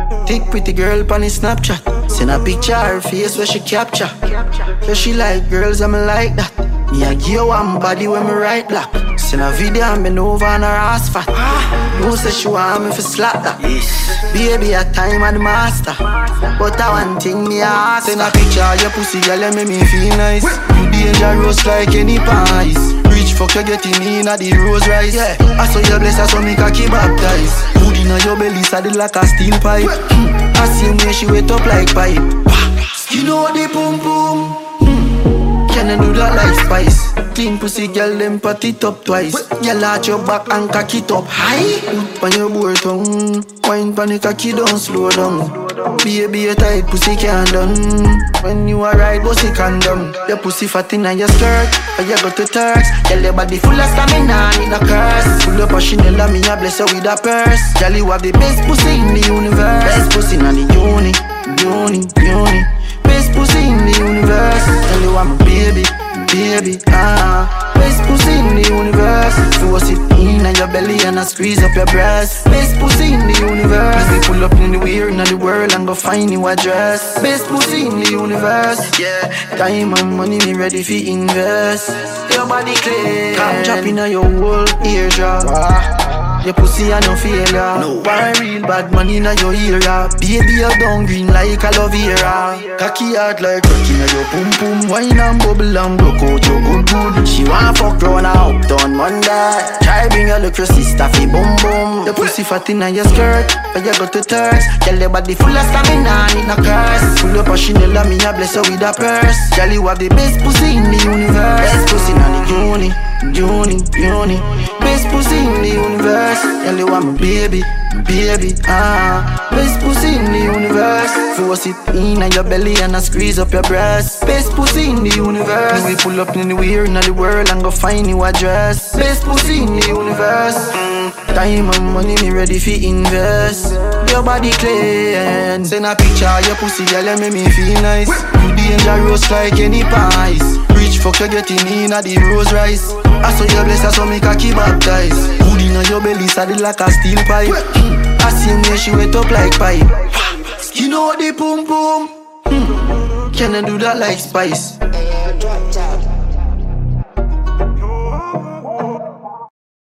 Thick pretty girl on his Snapchat. Send a picture her face where she capture. So she like girls and me like that. Me a give her one body when me right black. Send a video and bend over on her ass fat. No say she want me for slap that. Baby a time and master. But I one thing me a ask. Send a picture of your pussy girl and make me feel nice. You dangerous like any pies. Rich fuck you getting in a the rose rice. Yeah, I saw your bless, I saw me cocky baptize. Food in your belly solid like a steel pipe. I see me she wet up like pipe. You know the boom boom. Can I do that like Spice? Clean pussy girl, them pat it up twice. Girl out your back and cock it up high. Put on your board tongue. Wine pan the cocky don't slow down. Baby a tight pussy can't done. When you are right, bossy condom. Your pussy fat in your skirt, or you got to Turks. Girl your body full of stamina, need a curse. Full up a Chanel and me a bless her with a purse. Girl you have the best pussy in the universe. Best pussy in the uni. Best pussy in the universe. Tell you I'm a baby. Best pussy in the universe. Force it in your belly and I squeeze up your breast. Best pussy in the universe. We pull up in the weird in the world and go find you a dress. Best pussy in the universe. Yeah, time and money me ready for invest. Your body clear. Come drop in your whole eardrop. Your pussy a no failure. No. Why real bad man in your ear? Baby you down green like aloe vera. Cocky hard like rocking your pum pum. Wine and bubble and broke out your good. She want fuck round her uptown Monday. Try bring your little sister fi boom boom. The pussy fat in your skirt, but you got to Turks. Girl your body full of stamina, need no curse. Full up a Chanel and me a bless her with a purse. Girl you have the best pussy in the universe. Best pussy in the uni. Best pussy in the universe. Girl you want me baby. Best pussy in the universe. Force it in your belly and I squeeze up your breast. Best pussy in the universe. We pull up in the weird in the world and go find you a dress. Best pussy in the universe. Time and money me ready for invest. Your body clean. Send a picture of your pussy girl and make me feel nice. You dangerous like any pies. Rich fuck you getting in a the rose rice. I saw your bless, I saw me cocky baptize. Food in your belly solid like a steel pipe. I see me she wet up like pipe. You know the boom boom. Can I do that like Spice? Drop top.